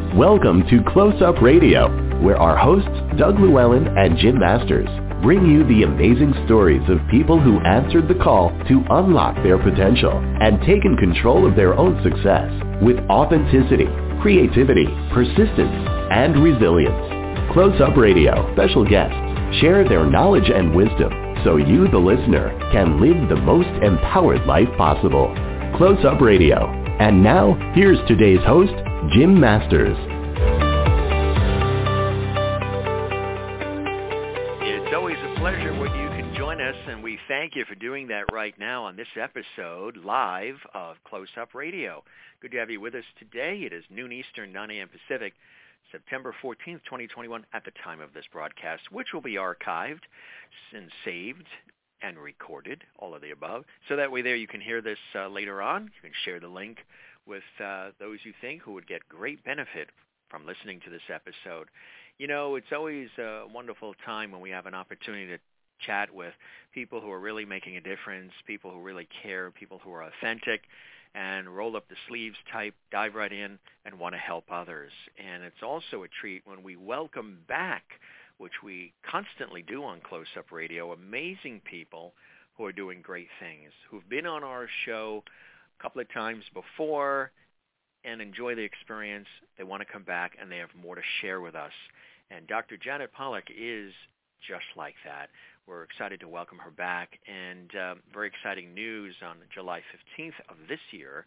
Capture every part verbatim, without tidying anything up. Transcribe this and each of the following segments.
Welcome to Close Up Radio, where our hosts, Doug Llewellyn and Jim Masters, bring you the amazing stories of people who answered the call to unlock their potential and taken control of their own success with authenticity, creativity, persistence, and resilience. Close Up Radio special guests share their knowledge and wisdom so you, the listener, can live the most empowered life possible. Close Up Radio. And now, here's today's host, Jim Masters. It's always a pleasure when you can join us, and we thank you for doing that right now on this episode live of Close Up Radio. Good to have you with us today. It is noon Eastern, nine a.m. Pacific, September fourteenth, twenty twenty-one, at the time of this broadcast, which will be archived and saved and recorded, all of the above. So that way there you can hear this uh, later on. You can share the link with uh, those you think who would get great benefit from listening to this episode. You know, it's always a wonderful time when we have an opportunity to chat with people who are really making a difference, people who really care, people who are authentic, and roll up the sleeves type, dive right in, and want to help others. And it's also a treat when we welcome back, which we constantly do on Close Up Radio, amazing people who are doing great things, who've been on our show a couple of times before and enjoy the experience. They want to come back, and they have more to share with us. And Doctor Janet Pollack is just like that. We're excited to welcome her back, and um, very exciting news on July fifteenth of this year.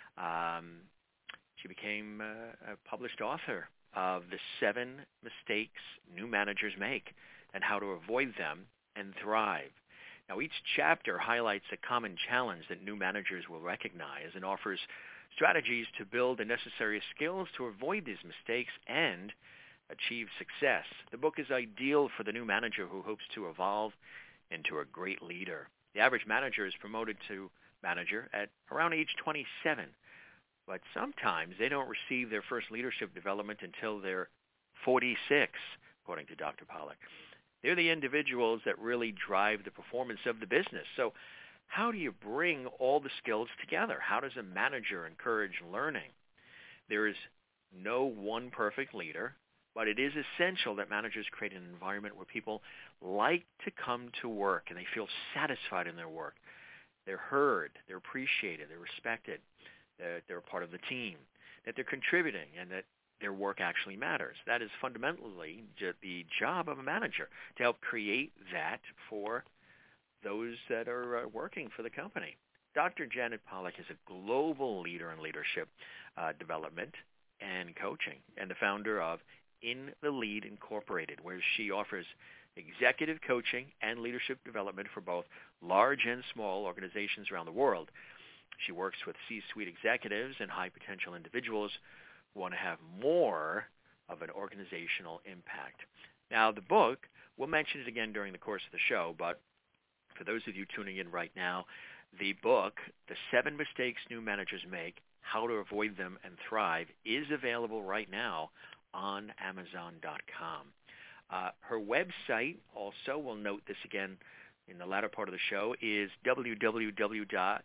Um, she became uh, a published author of The Seven Mistakes New Managers Make and How to Avoid Them and Thrive. Now, each chapter highlights a common challenge that new managers will recognize and offers strategies to build the necessary skills to avoid these mistakes and achieve success. The book is ideal for the new manager who hopes to evolve into a great leader. The average manager is promoted to manager at around age twenty-seven. But sometimes they don't receive their first leadership development until they're forty-six, according to Doctor Pollack. They're the individuals that really drive the performance of the business. So how do you bring all the skills together? How does a manager encourage learning? There is no one perfect leader, but it is essential that managers create an environment where people like to come to work and they feel satisfied in their work. They're heard, they're appreciated, they're respected, that they're a part of the team, that they're contributing, and that their work actually matters. That is fundamentally the job of a manager, to help create that for those that are uh, working for the company. Doctor Janet Pollack is a global leader in leadership uh, development and coaching, and the founder of In the Lead Incorporated, where she offers executive coaching and leadership development for both large and small organizations around the world. She works with C-suite executives and high-potential individuals who want to have more of an organizational impact. Now, the book, we'll mention it again during the course of the show, but for those of you tuning in right now, the book, The Seven Mistakes New Managers Make, How to Avoid Them and Thrive, is available right now on Amazon dot com. Uh, her website, also, we'll note this again in the latter part of the show, is w w w dot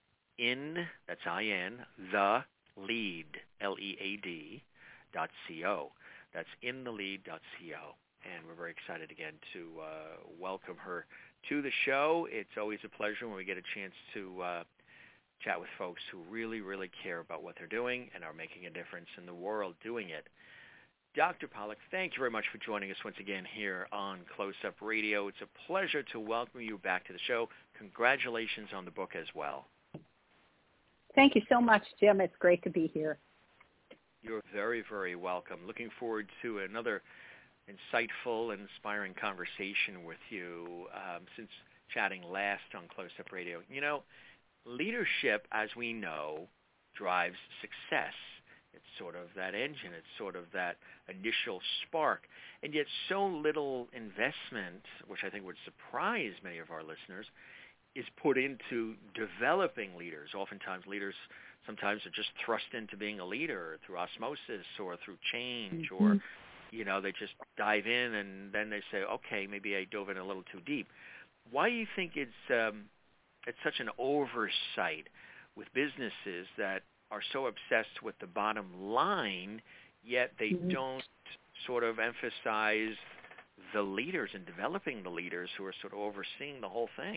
in, that's I N, the lead, L E A D, dot C O. That's in the lead dot co. And we're very excited again to uh, welcome her to the show. It's always a pleasure when we get a chance to uh, chat with folks who really, really care about what they're doing and are making a difference in the world doing it. Doctor Pollack, thank you very much for joining us once again here on Close Up Radio. It's a pleasure to welcome you back to the show. Congratulations on the book as well. Thank you so much, Jim. It's great to be here. You're very, very welcome. Looking forward to another insightful and inspiring conversation with you um, since chatting last on Close Up Radio. You know, leadership, as we know, drives success. It's sort of that engine. It's sort of that initial spark. And yet so little investment, which I think would surprise many of our listeners, is put into developing leaders. Oftentimes leaders sometimes are just thrust into being a leader through osmosis or through change, mm-hmm. or, you know, they just dive in and then they say, okay, maybe I dove in a little too deep. Why do you think it's um, it's such an oversight with businesses that are so obsessed with the bottom line, yet they mm-hmm. don't sort of emphasize the leaders and developing the leaders who are sort of overseeing the whole thing.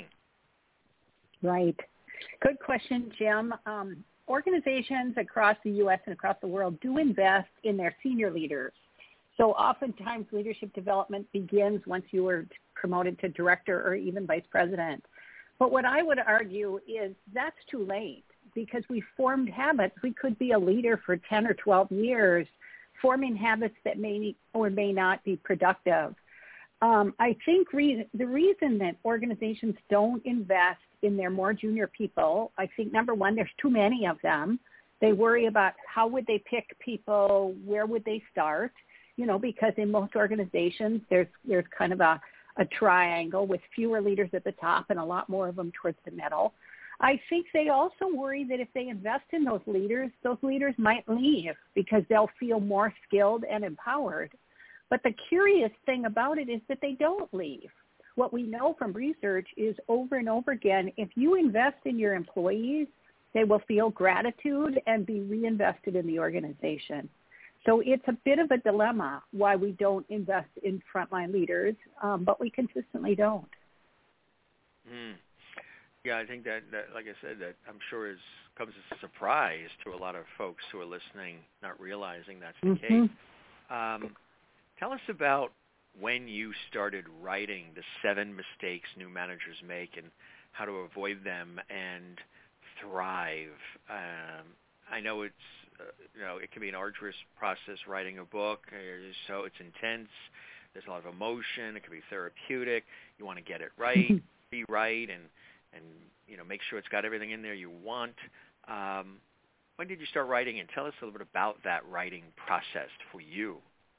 Right. Good question, Jim. Um, organizations across the U S and across the world do invest in their senior leaders. So oftentimes leadership development begins once you were promoted to director or even vice president. But what I would argue is that's too late because we formed habits. We could be a leader for ten or twelve years, forming habits that may or may not be productive. Um, I think re- the reason that organizations don't invest in their more junior people, I think, number one, there's too many of them. They worry about how would they pick people, where would they start, you know, because in most organizations there's there's kind of a, a triangle with fewer leaders at the top and a lot more of them towards the middle. I think they also worry that if they invest in those leaders, those leaders might leave because they'll feel more skilled and empowered. But the curious thing about it is that they don't leave. What we know from research is over and over again, if you invest in your employees, they will feel gratitude and be reinvested in the organization. So it's a bit of a dilemma why we don't invest in frontline leaders, um, but we consistently don't. Mm. Yeah, I think that, that, like I said, that I'm sure is comes as a surprise to a lot of folks who are listening, not realizing that's the Mm-hmm. case. Um, tell us about when you started writing the seven mistakes new managers make and how to avoid them and thrive. Um, I know it's, uh, you know, it can be an arduous process writing a book, uh, so it's intense. There's a lot of emotion. It can be therapeutic. You want to get it right, be right, and, and, you know, make sure it's got everything in there you want. Um, when did you start writing? And tell us a little bit about that writing process for you.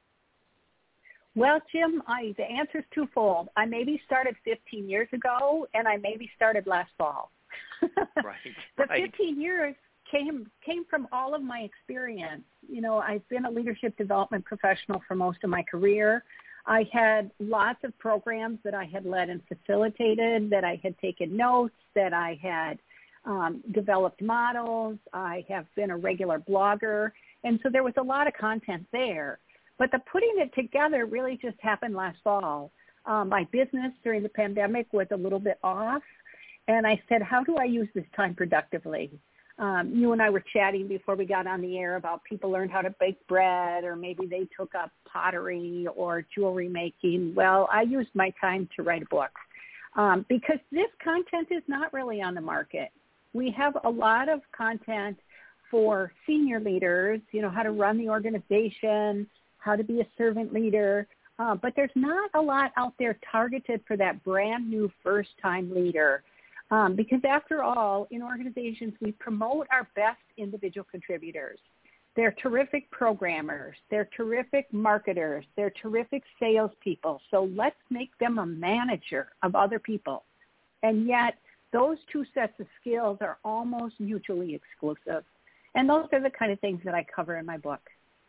Well, Jim, I, the answer is twofold. I maybe started fifteen years ago, and I maybe started last fall. Right. The right. fifteen years came came from all of my experience. You know, I've been a leadership development professional for most of my career. I had lots of programs that I had led and facilitated, that I had taken notes, that I had um, developed models. I have been a regular blogger, and so there was a lot of content there. But the putting it together really just happened last fall. Um, my business during the pandemic was a little bit off, and I said, how do I use this time productively? Um, you and I were chatting before we got on the air about people learned how to bake bread, or maybe they took up pottery or jewelry making. Well, I used my time to write a book um, because this content is not really on the market. We have a lot of content for senior leaders, you know, how to run the organization, how to be a servant leader, uh, but there's not a lot out there targeted for that brand new first-time leader. Um, because after all, in organizations, we promote our best individual contributors. They're terrific programmers. They're terrific marketers. They're terrific salespeople. So let's make them a manager of other people. And yet, those two sets of skills are almost mutually exclusive. And those are the kind of things that I cover in my book.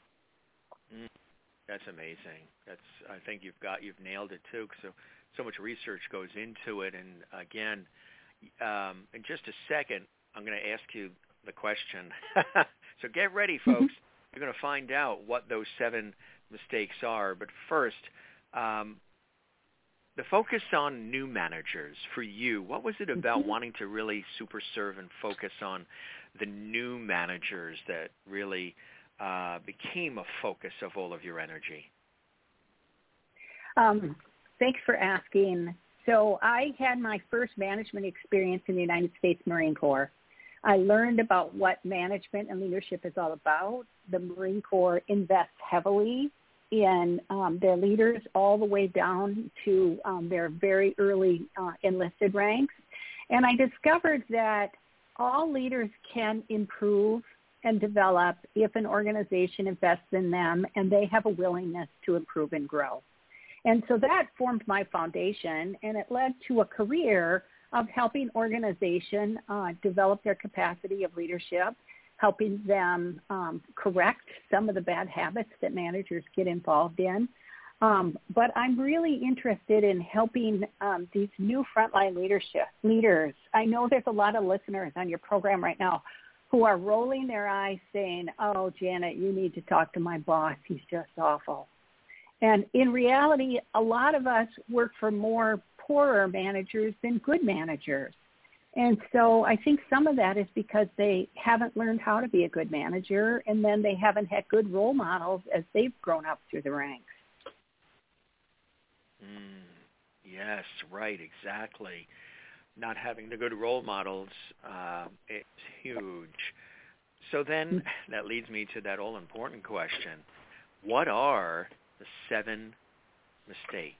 Mm, that's amazing. That's I think you've got you've nailed it too. So so much research goes into it. And again, um, in just a second, I'm going to ask you the question. So get ready, folks. Mm-hmm. You're going to find out what those seven mistakes are. But first, um, the focus on new managers for you. What was it about mm-hmm. wanting to really super serve and focus on the new managers that really Uh, became a focus of all of your energy? Um, thanks for asking. So I had my first management experience in the United States Marine Corps. I learned about what management and leadership is all about. The Marine Corps invests heavily in um, their leaders all the way down to um, their very early uh, enlisted ranks. And I discovered that all leaders can improve and develop if an organization invests in them and they have a willingness to improve and grow. And so that formed my foundation, and it led to a career of helping organizations uh, develop their capacity of leadership, helping them um, correct some of the bad habits that managers get involved in. Um, but I'm really interested in helping um, these new frontline leadership leaders. I know there's a lot of listeners on your program right now who are rolling their eyes saying, oh, Janet, you need to talk to my boss. He's just awful. And in reality, a lot of us work for more poorer managers than good managers. And so I think some of that is because they haven't learned how to be a good manager, and then they haven't had good role models as they've grown up through the ranks. Mm, yes, right, exactly. Not having the good role models, uh, it's huge. So then that leads me to that all-important question. What are the seven mistakes?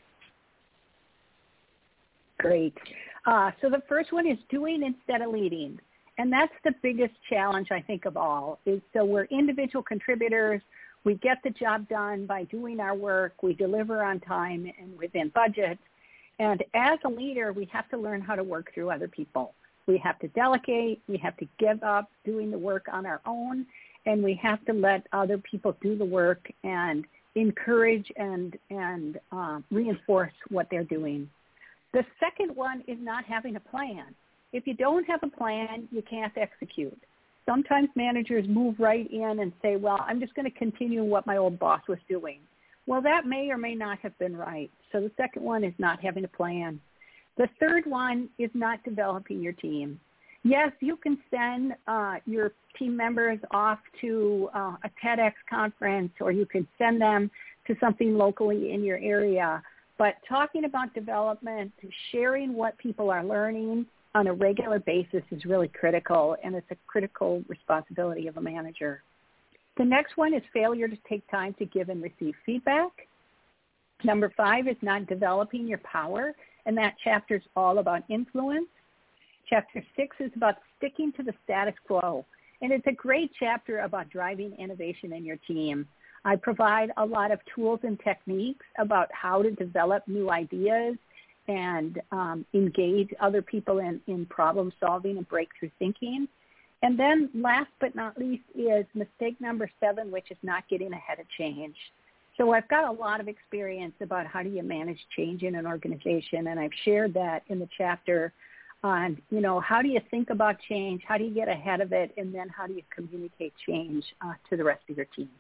Great. Uh, so the first one is doing instead of leading. And that's the biggest challenge, I think, of all, is so we're individual contributors. We get the job done by doing our work. We deliver on time and within budget. And as a leader, we have to learn how to work through other people. We have to delegate. We have to give up doing the work on our own. And we have to let other people do the work and encourage and, and uh, reinforce what they're doing. The second one is not having a plan. If you don't have a plan, you can't execute. Sometimes managers move right in and say, well, I'm just going to continue what my old boss was doing. Well, that may or may not have been right. So the second one is not having a plan. The third one is not developing your team. Yes, you can send uh, your team members off to uh, a TEDx conference, or you can send them to something locally in your area. But talking about development, sharing what people are learning on a regular basis is really critical, and it's a critical responsibility of a manager. The next one is failure to take time to give and receive feedback. Number five is not developing your power, and that chapter is all about influence. Chapter six is about sticking to the status quo, and it's a great chapter about driving innovation in your team. I provide a lot of tools and techniques about how to develop new ideas and um, engage other people in, in problem solving and breakthrough thinking. And then last but not least is mistake number seven, which is not getting ahead of change. So I've got a lot of experience about how do you manage change in an organization, and I've shared that in the chapter on, you know, how do you think about change, how do you get ahead of it, and then how do you communicate change uh, to the rest of your team.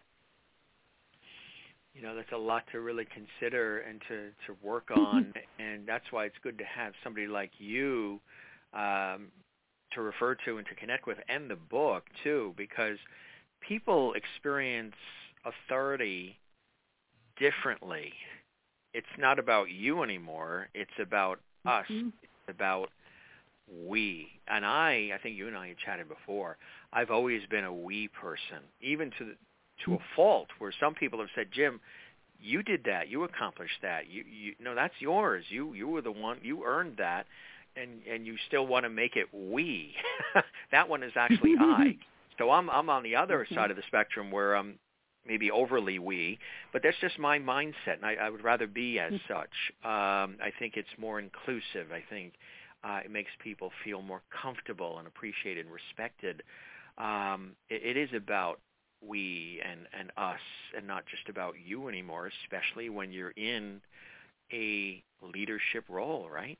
You know, that's a lot to really consider and to, to work on, and that's why it's good to have somebody like you um, to refer to and to connect with, and the book, too, because people experience authority differently. It's not about you anymore. It's about us. Mm-hmm. It's about we. And I, I think you and I had chatted before, I've always been a we person, even to the to a fault, where some people have said, Jim, you did that, you accomplished that, you, you no, that's yours, you you were the one, you earned that, and and you still want to make it we. That one is actually I. So I'm I'm on the other okay. side of the spectrum where I'm maybe overly we, but that's just my mindset, and I, I would rather be as such. Um, I think it's more inclusive. I think uh, it makes people feel more comfortable and appreciated and respected. Um, it, it is about we and, and us, and not just about you anymore, especially when you're in a leadership role, right?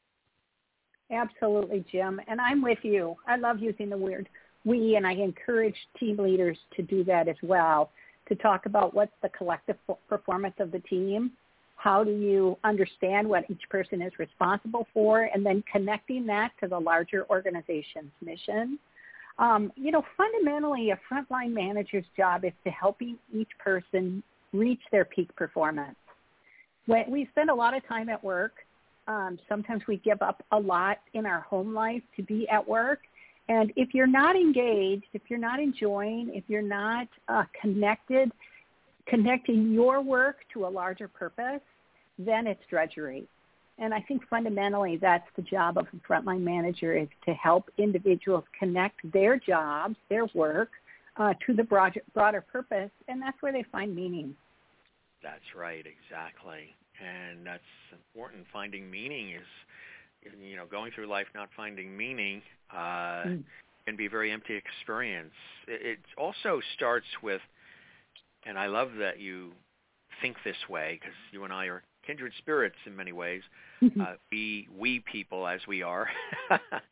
Absolutely, Jim. And I'm with you. I love using the word we, and I encourage team leaders to do that as well, to talk about what's the collective performance of the team, how do you understand what each person is responsible for, and then connecting that to the larger organization's mission. Um, you know, fundamentally, a frontline manager's job is to helping each person reach their peak performance. When we spend a lot of time at work, um, sometimes we give up a lot in our home life to be at work. And if you're not engaged, if you're not enjoying, if you're not uh, connected, connecting your work to a larger purpose, then it's drudgery. And I think fundamentally that's the job of a frontline manager, is to help individuals connect their jobs, their work, uh, to the broader, broader purpose, and that's where they find meaning. That's right, exactly. And that's important. Finding meaning is, you know, going through life not finding meaning uh, mm. can be a very empty experience. It, it also starts with, and I love that you think this way, because you and I are kindred spirits in many ways. Uh, we, we people, as we are,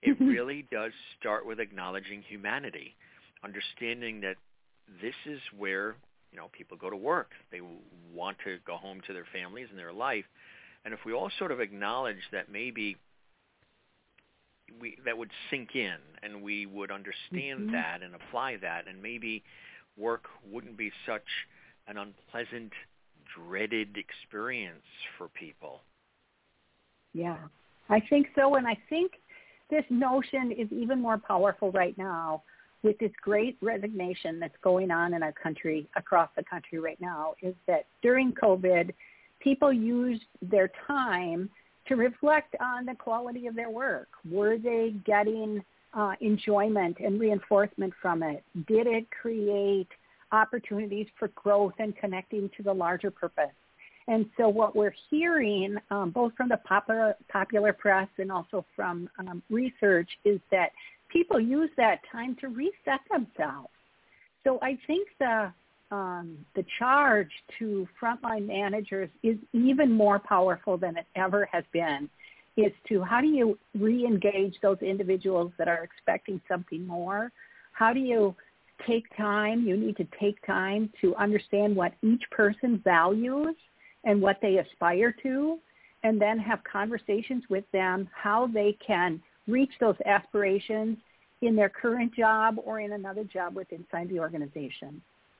it really does start with acknowledging humanity, understanding that this is where, you know, people go to work. They want to go home to their families and their life. And if we all sort of acknowledge that maybe we, that would sink in and we would understand mm-hmm. that and apply that, and maybe work wouldn't be such an unpleasant, dreaded experience for people. Yeah, I think so. And I think this notion is even more powerful right now with this great resignation that's going on in our country, across the country right now, is that during COVID, people used their time to reflect on the quality of their work. Were they getting uh, enjoyment and reinforcement from it? Did it create opportunities for growth and connecting to the larger purpose? And so what we're hearing, um, both from the popular, popular press and also from um, research, is that people use that time to reset themselves. So I think the um, the charge to frontline managers is even more powerful than it ever has been, is to how do you re-engage those individuals that are expecting something more? How do you take time? You need to take time to understand what each person values and what they aspire to, and then have conversations with them how they can reach those aspirations in their current job or in another job with inside the organization.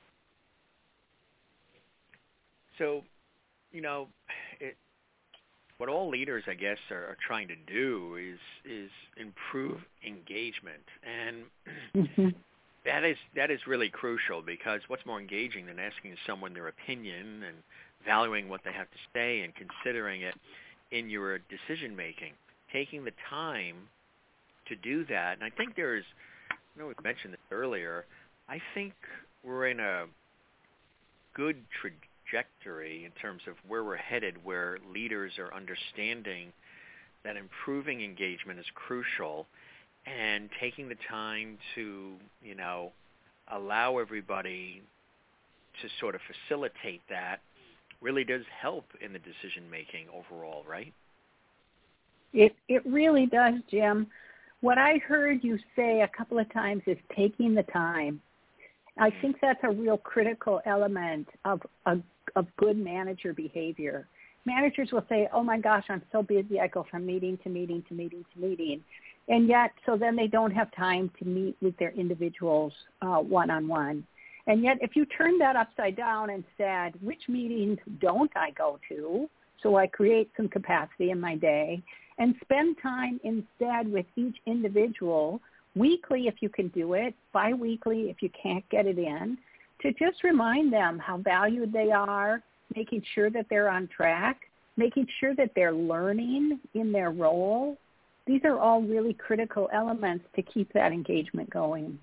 So, you know, it, what all leaders, I guess, are, are trying to do is is improve engagement, and mm-hmm. that is that is really crucial, because what's more engaging than asking someone their opinion and valuing what they have to say and considering it in your decision making, taking the time to do that. And I think there's, I know we mentioned this earlier, I think we're in a good trajectory in terms of where we're headed, where leaders are understanding that improving engagement is crucial, and taking the time to, you know, allow everybody to sort of facilitate that really does help in the decision making overall, right? It it really does, Jim. What I heard you say a couple of times is taking the time. I think that's a real critical element of of, of good manager behavior. Managers will say, oh my gosh, I'm so busy, I go from meeting to meeting to meeting to meeting. And yet, so then they don't have time to meet with their individuals uh, one-on-one. And yet, if you turn that upside down and said, which meetings don't I go to, so I create some capacity in my day, and spend time instead with each individual, weekly if you can do it, biweekly if you can't get it in, to just remind them how valued they are, making sure that they're on track, making sure that they're learning in their role. These are all really critical elements to keep that engagement going.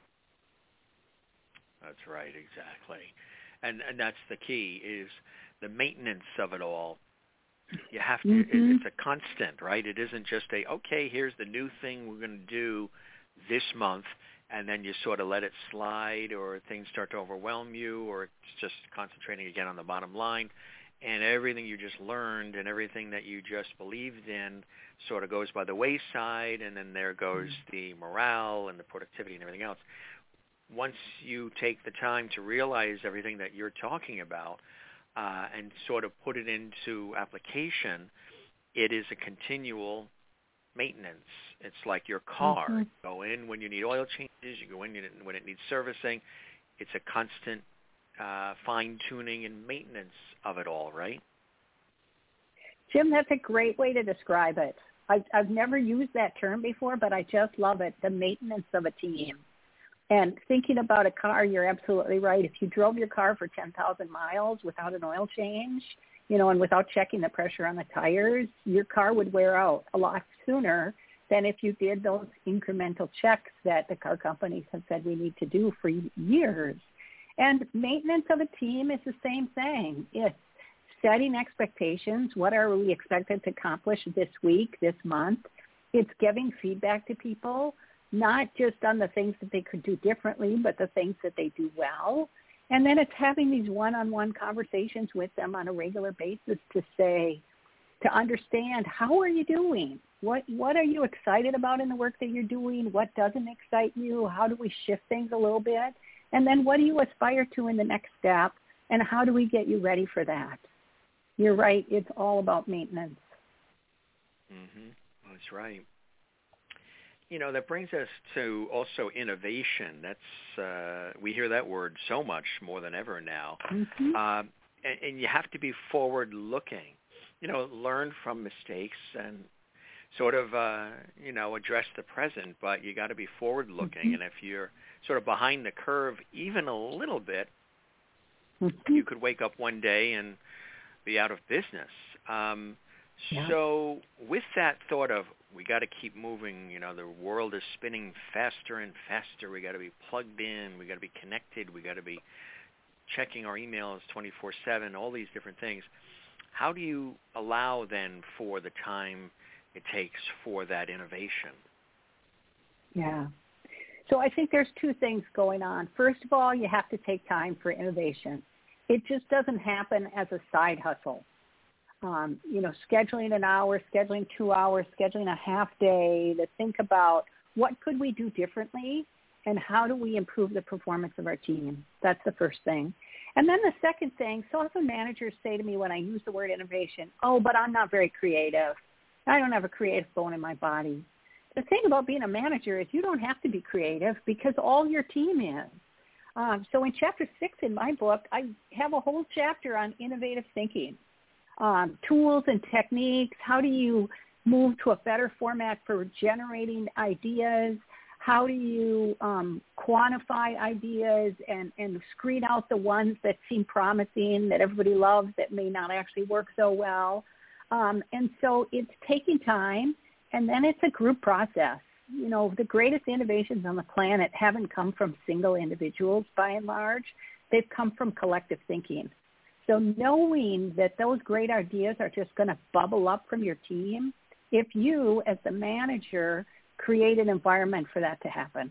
That's right, exactly. And and that's the key, is the maintenance of it all. You have to, mm-hmm. it's a constant, right? It isn't just a, okay, here's the new thing we're going to do this month, and then you sort of let it slide, or things start to overwhelm you, or it's just concentrating again on the bottom line, and everything you just learned and everything that you just believed in sort of goes by the wayside, and then there goes the morale and the productivity and everything else. Once you take the time to realize everything that you're talking about uh, and sort of put it into application, it is a continual maintenance. It's like your car. Mm-hmm. You go in when you need oil changes. You go in when it needs servicing. It's a constant uh, fine-tuning and maintenance of it all, right? Jim, that's a great way to describe it. I've, I've never used that term before, but I just love it, the maintenance of a team. And thinking about a car, you're absolutely right. If you drove your car for ten thousand miles without an oil change, you know, and without checking the pressure on the tires, your car would wear out a lot sooner than if you did those incremental checks that the car companies have said we need to do for years. And maintenance of a team is the same thing. It's setting expectations. What are we expected to accomplish this week, this month? It's giving feedback to people, not just on the things that they could do differently, but the things that they do well. And then it's having these one-on-one conversations with them on a regular basis to say, to understand, how are you doing? What what are you excited about in the work that you're doing? What doesn't excite you? How do we shift things a little bit? And then what do you aspire to in the next step? And how do we get you ready for that? You're right. It's all about maintenance. Mm-hmm. That's right. You know, that brings us to also innovation. That's uh, we hear that word so much more than ever now. Mm-hmm. Uh, and, and you have to be forward-looking. You know, learn from mistakes and sort of, uh, you know, address the present, but you got to be forward-looking. Mm-hmm. And if you're sort of behind the curve even a little bit, mm-hmm. you could wake up one day and be out of business. Um, yeah. So with that thought of we got to keep moving, you know, the world is spinning faster and faster. We got to be plugged in. We got to be connected. We got to be checking our emails twenty-four seven, all these different things. How do you allow then for the time it takes for that innovation? Yeah. So I think there's two things going on. First of all, you have to take time for innovation. It just doesn't happen as a side hustle. Um, you know, scheduling an hour, scheduling two hours, scheduling a half day to think about what could we do differently and how do we improve the performance of our team. That's the first thing. And then the second thing, so often managers say to me when I use the word innovation, oh, but I'm not very creative. I don't have a creative bone in my body. The thing about being a manager is you don't have to be creative because all your team is. Um, so in chapter six in my book, I have a whole chapter on innovative thinking. Um, tools and techniques, how do you move to a better format for generating ideas? How do you um, quantify ideas and, and screen out the ones that seem promising, that everybody loves, that may not actually work so well? Um, and so it's taking time, and then it's a group process. You know, the greatest innovations on the planet haven't come from single individuals by and large. They've come from collective thinking. So knowing that those great ideas are just going to bubble up from your team, if you, as the manager, create an environment for that to happen.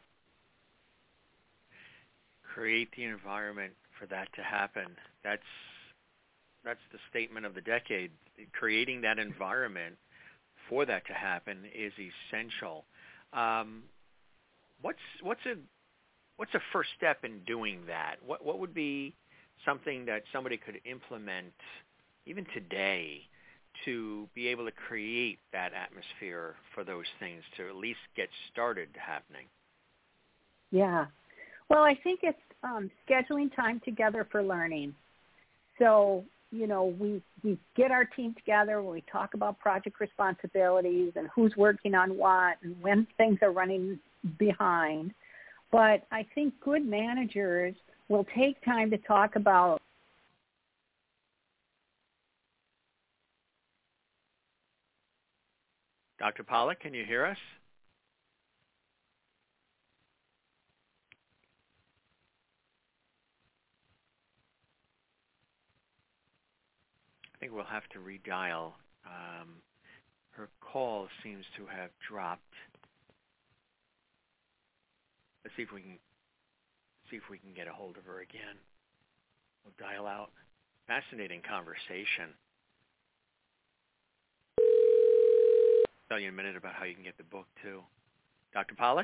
Create the environment for that to happen. That's that's the statement of the decade. Creating that environment for that to happen is essential. Um, what's what's a what's a first step in doing that? What what would be something that somebody could implement even today to be able to create that atmosphere for those things to at least get started happening? Yeah. Well, I think it's um, scheduling time together for learning. So, you know, we, we get our team together when we talk about project responsibilities and who's working on what and when things are running behind. But I think good managers will take time to talk about Doctor Pollack, can you hear us? I think we'll have to redial. Um, her call seems to have dropped. Let's see if we can see if we can get a hold of her again. We'll dial out. Fascinating conversation. I'll tell you in a minute about how you can get the book too. Doctor Pollack?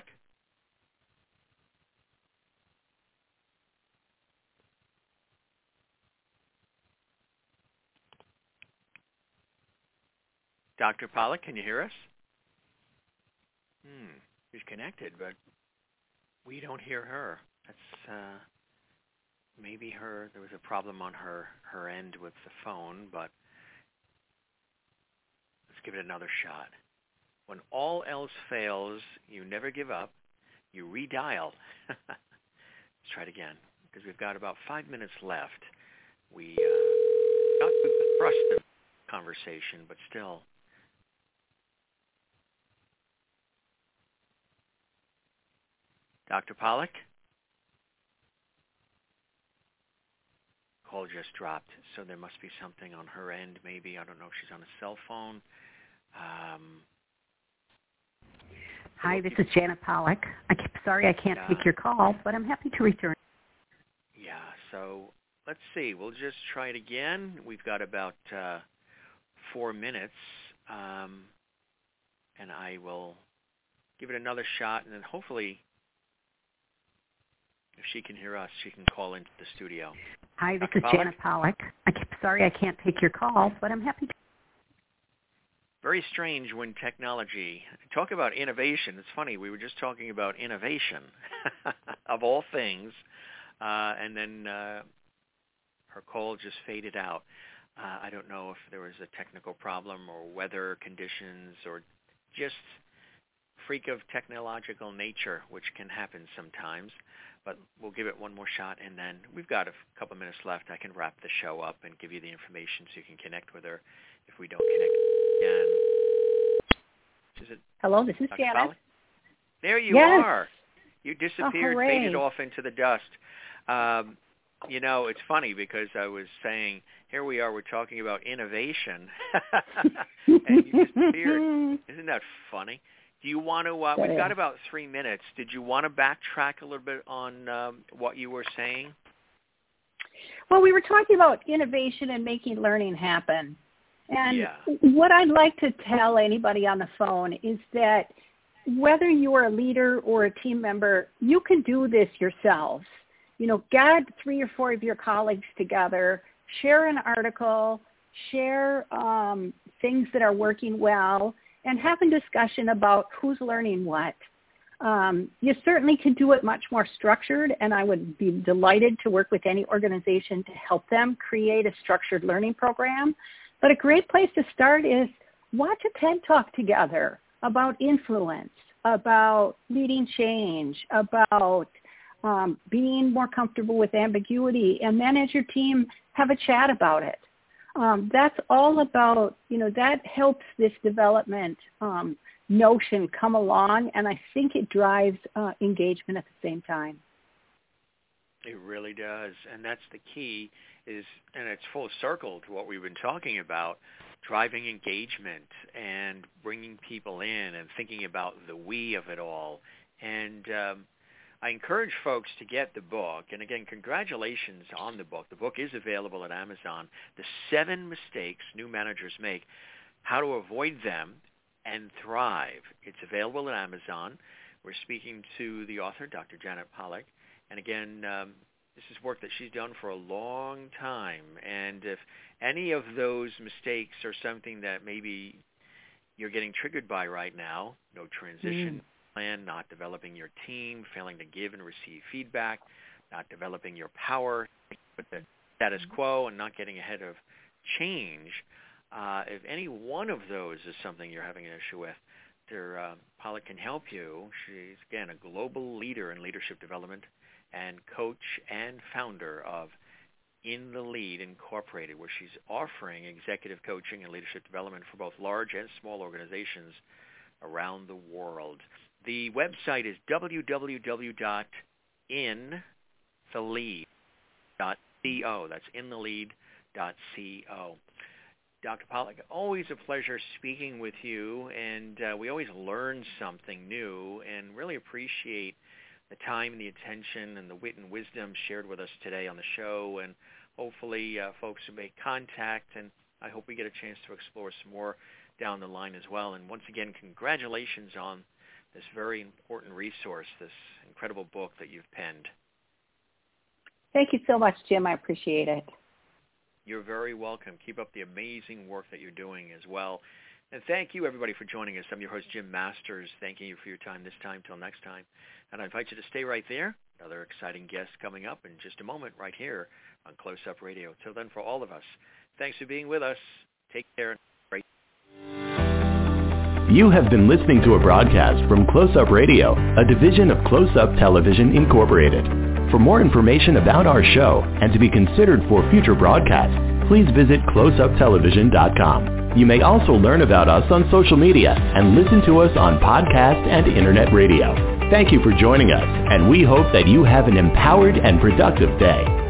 Doctor Pollack, can you hear us? Hmm, she's connected, but we don't hear her. That's uh, maybe her. There was a problem on her her end with the phone, but let's give it another shot. When all else fails, you never give up. You redial. Let's try it again, because we've got about five minutes left. We uh, got to the thrust of the conversation, but still. Doctor Pollack? Call just dropped, so there must be something on her end, maybe. I don't know if she's on a cell phone. Um, Hi, this is Janet Pollack. I'm sorry I can't yeah. take your call, but I'm happy to return. Yeah, so let's see. We'll just try it again. We've got about uh, four minutes. Um, and I will give it another shot, and then hopefully, if she can hear us, she can call into the studio. Hi, this Doctor is Pollack? Janet Pollack. I'm sorry I can't take your call, but I'm happy to. Very strange when technology, talk about innovation. It's funny, we were just talking about innovation of all things, uh, and then uh, her call just faded out. Uh, I don't know if there was a technical problem or weather conditions or just freak of technological nature, which can happen sometimes. But we'll give it one more shot, and then we've got a couple minutes left. I can wrap the show up and give you the information so you can connect with her if we don't connect again. Is it Hello, this is Doctor Janet. Pollack? There you Yes. are. You disappeared, Oh, faded hooray. off into the dust. Um, you know, it's funny because I was saying, here we are, we're talking about innovation, and you disappeared. Isn't that funny? Do you want to, uh, That we've got is. about three minutes. Did you want to backtrack a little bit on um, what you were saying? Well, we were talking about innovation and making learning happen. And Yeah. what I'd like to tell anybody on the phone is that whether you are a leader or a team member, you can do this yourselves. You know, get three or four of your colleagues together, share an article, share um, things that are working well, and have a discussion about who's learning what. Um, you certainly can do it much more structured, and I would be delighted to work with any organization to help them create a structured learning program. But a great place to start is watch a TED Talk together about influence, about leading change, about um, being more comfortable with ambiguity, and then as your team, have a chat about it. Um, that's all about, you know, that helps this development um, notion come along, and I think it drives uh, engagement at the same time. It really does, and that's the key is, and it's full circle to what we've been talking about, driving engagement and bringing people in and thinking about the we of it all. And um, I encourage folks to get the book, and again, congratulations on the book. The book is available at Amazon, The Seven Mistakes New Managers Make, How to Avoid Them and Thrive. It's available at Amazon. We're speaking to the author, Doctor Janet Pollack. And again, um, this is work that she's done for a long time. And if any of those mistakes are something that maybe you're getting triggered by right now, no transition mm. plan, not developing your team, failing to give and receive feedback, not developing your power with the status quo and not getting ahead of change, uh, if any one of those is something you're having an issue with, Doctor Uh, Pollack can help you. She's, again, a global leader in leadership development and coach and founder of In the Lead Incorporated, where she's offering executive coaching and leadership development for both large and small organizations around the world. The website is w w w dot in the lead dot co. That's in the lead dot co. Doctor Pollack, always a pleasure speaking with you, and uh, we always learn something new and really appreciate the time and the attention and the wit and wisdom shared with us today on the show, and hopefully uh, folks will make contact, and I hope we get a chance to explore some more down the line as well. And once again, congratulations on this very important resource, this incredible book that you've penned. Thank you so much, Jim. I appreciate it. You're very welcome. Keep up the amazing work that you're doing as well. And thank you, everybody, for joining us. I'm your host, Jim Masters. Thanking you for your time this time. Till next time. And I invite you to stay right there. Another exciting guest coming up in just a moment right here on Close Up Radio. Till then, for all of us, thanks for being with us. Take care. Great. You have been listening to a broadcast from Close Up Radio, a division of Close Up Television Incorporated. For more information about our show and to be considered for future broadcasts, please visit close up television dot com. You may also learn about us on social media and listen to us on podcast and internet radio. Thank you for joining us, and we hope that you have an empowered and productive day.